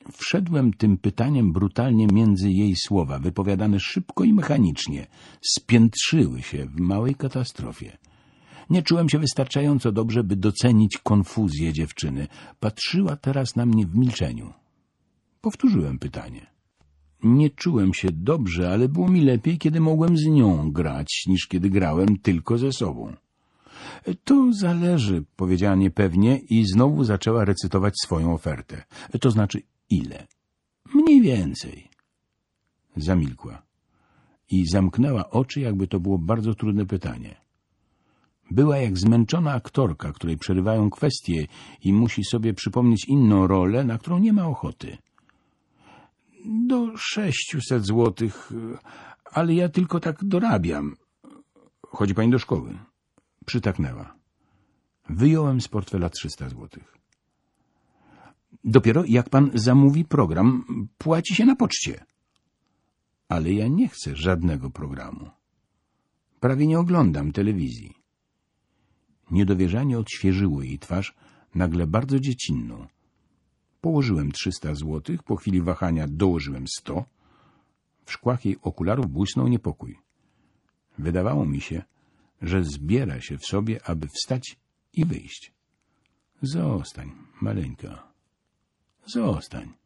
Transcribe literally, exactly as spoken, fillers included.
Wszedłem tym pytaniem brutalnie między jej słowa, wypowiadane szybko i mechanicznie. Spiętrzyły się w małej katastrofie. Nie czułem się wystarczająco dobrze, by docenić konfuzję dziewczyny. Patrzyła teraz na mnie w milczeniu. Powtórzyłem pytanie. Nie czułem się dobrze, ale było mi lepiej, kiedy mogłem z nią grać, niż kiedy grałem tylko ze sobą. To zależy, powiedziała niepewnie i znowu zaczęła recytować swoją ofertę. To znaczy ile? Mniej więcej. Zamilkła i zamknęła oczy, jakby to było bardzo trudne pytanie. Była jak zmęczona aktorka, której przerywają kwestie i musi sobie przypomnieć inną rolę, na którą nie ma ochoty. Do sześciuset złotych, ale ja tylko tak dorabiam. Chodzi pani do szkoły? Przytaknęła. Wyjąłem z portfela trzysta złotych. Dopiero jak pan zamówi program, płaci się na poczcie. Ale ja nie chcę żadnego programu. Prawie nie oglądam telewizji. Niedowierzanie odświeżyło jej twarz, nagle bardzo dziecinną. Położyłem trzysta złotych, po chwili wahania dołożyłem sto. W szkłach jej okularów błysnął niepokój. Wydawało mi się, że zbiera się w sobie, aby wstać i wyjść. Zostań, maleńka, zostań.